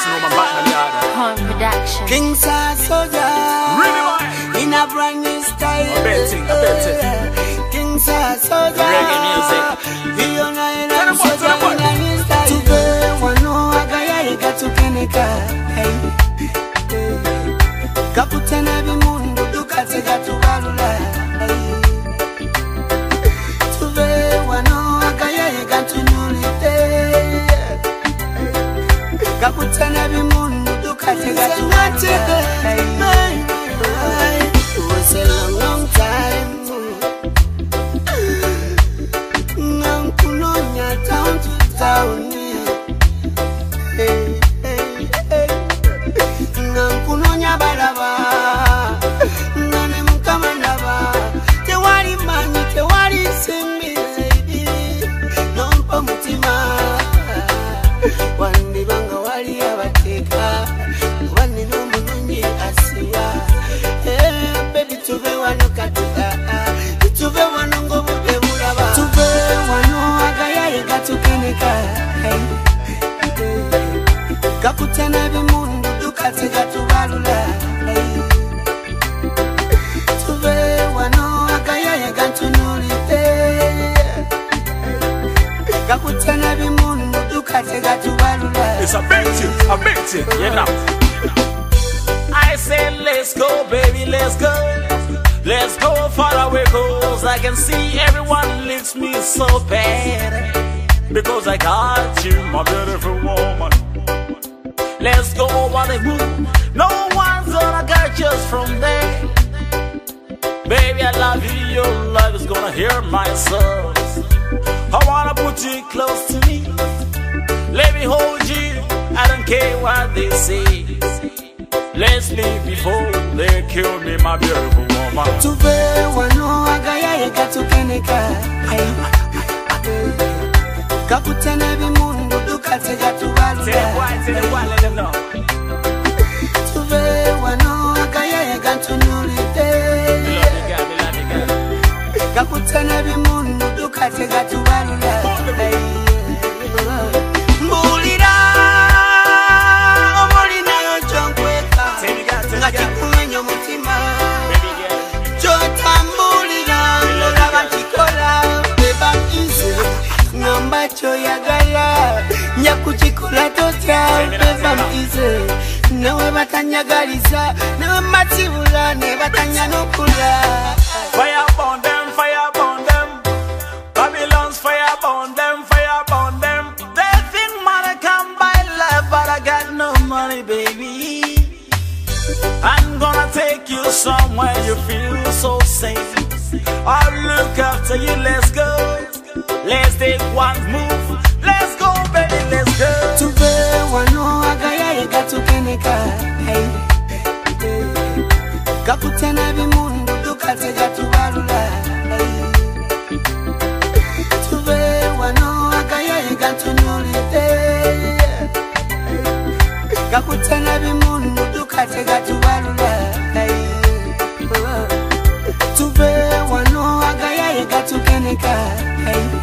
listen to my backyard. Home production. King Soldier. Really, boy? In a brand new style. I bet it. King Soldier. Reggae music. Viona in Tell a them what, tell them what. brand new style. Tuve wano agaya ika tukeneka. Kaputana bimundu dukatega tubalula. Tuve wano agaya ika tunyulite. Kaputana bimundu dukatega tubalula. It was a long time. Nankunonya town to town. Nankunonya balaba. Nane mukamanaba. Tewali manyi, tewali simbi. Nompa mutima. Wandi banga wali abateka. Wandi nomunungi asiya. Baby tuve wano katuka. Tuve wano ngobuke bulaba. Tuve wano agaya ega tukeneka. Kakutana bimundu dukatega tubalula. Tuve wano agaya ega tunulite. Kakutana bimundu dukatega tubalula. It's a bet you, you know. I say let's go, baby, let's go. Let's go far away, cause I can see everyone leaves me so bad. Because I got you, my beautiful woman. Let's go over the moon. No one's gonna get us from there. Baby, I love you, your love is gonna hear my soul. I wanna put you close to me. Let me hold you, I don't care what they say. Let's leave before they kill me, my beautiful woman. Tuve wano agaya ega tukeneka. Kakutana bimundu dukatega tubalula. Tell them why, let them know. Tuve wano agaya ega tunulite. Love you, girl. Kakutana bimundu dukatega tubalula. Mbulira omulina yo chonkweka. Ngachikumenyo mutima. Chotambulira olaba chikola. Beba ize ngamba choyagala. Nyakuchikola totya. Beba ize nawe batanyagaliza. Nawe matibula ne batanyanukula. Fire burn them, fire burn them. Babylon's fire burn them, fire burn them. They think money come by love, but I got no money, baby. I'm gonna take you somewhere you feel so safe. I'll look after you, let's go. Let's take one move. Let's go, baby, let's go. Tuve wano agaya ega tukeneka. Kakutana bimundu dukatega tubalula. Tuve wano agaya ega tunulite. Kakutana bimundu dukatega tubalula. Tuve wano agaya ega tukeneka.